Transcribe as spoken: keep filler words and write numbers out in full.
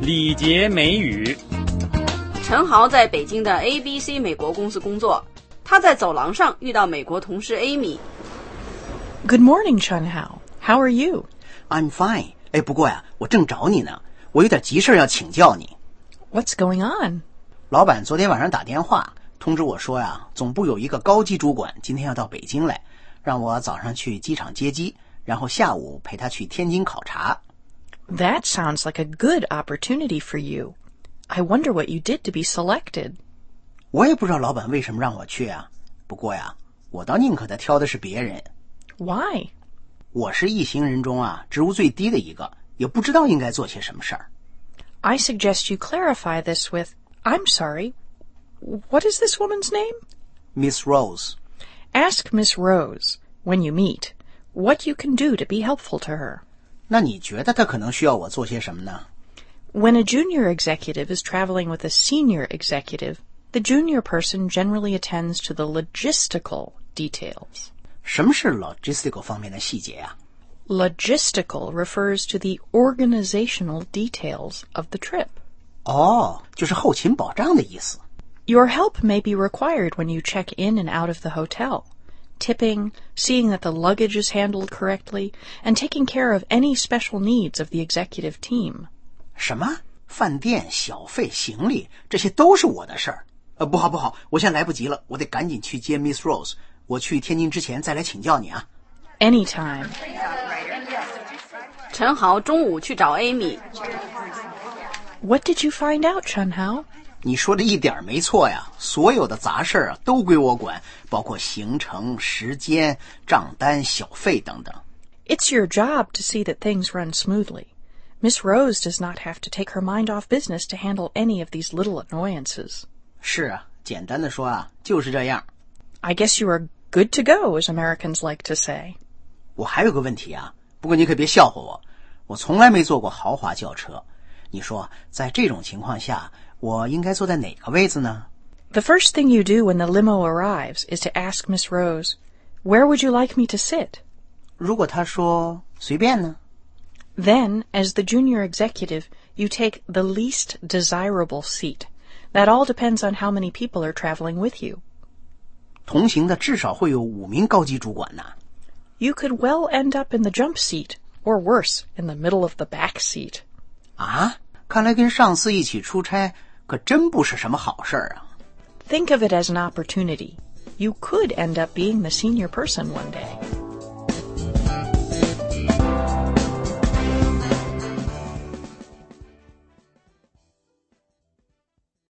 礼节美语。 陈豪在北京的 A B C 美国公司工作，他在走廊上遇到美国同事 Amy。Good morning, Chunhao. How are you? I'm fine. 哎，不过呀，我正找你呢，我有点急事要请教你。 What's going on? 老板昨天晚上打电话通知我说呀，总部有一个高级主管今天要到北京来，让我早上去机场接机，然后下午陪他去天津考察。 That sounds like a good opportunity for you. I wonder what you did to be selected. 我也不知道老板为什么让我去啊，不过呀，我倒宁可他挑的是别人。 Why? 我是一行人中啊，职务最低的一个，也不知道应该做些什么事儿。 I suggest you clarify this with, I'm sorry, what is this woman's name? Miss Rose. Ask Miss Rose, when you meet, what you can do to be helpful to her. 那你觉得她可能需要我做些什么呢？ When a junior executive is traveling with a senior executive, the junior person generally attends to the logistical details. 什么是 logistical 方面的细节啊？ Logistical refers to the organizational details of the trip. 哦，就是后勤保障的意思。 Your help may be required when you check in and out of the hotel, tipping, seeing that the luggage is handled correctly, and taking care of any special needs of the executive team. 什么？饭店、小费、行李，这些都是我的事儿。呃，不好不好，我现在来不及了，我得赶紧去接 Miss Rose。我去天津之前再来请教你啊。 Anytime. 陈豪中午去找 Amy。 What did you find out, Chunhao? 你说的一点没错呀，所有的杂事啊都归我管，包括行程、时间、账单、小费等等。 It's your job to see that things run smoothly. Miss Rose does not have to take her mind off business to handle any of these little annoyances. 是啊，简单的说啊，就是这样。 I guess you are good to go, as Americans like to say. 我还有个问题啊，不过你可别笑话我，我从来没坐过豪华轿车。你说，在这种情况下，我应该坐在哪个位子呢？ The first thing you do when the limo arrives is to ask Miss Rose, where would you like me to sit? 如果她说随便呢？ Then, as the junior executive, you take the least desirable seat. That all depends on how many people are traveling with you. 同行的至少会有五名高级主管呢。 You could well end up in the jump seat, or worse, in the middle of the back seat. 啊，看来跟上司一起出差可真不是什么好事儿啊。 Think of it as an opportunity. You could end up being the senior person one day.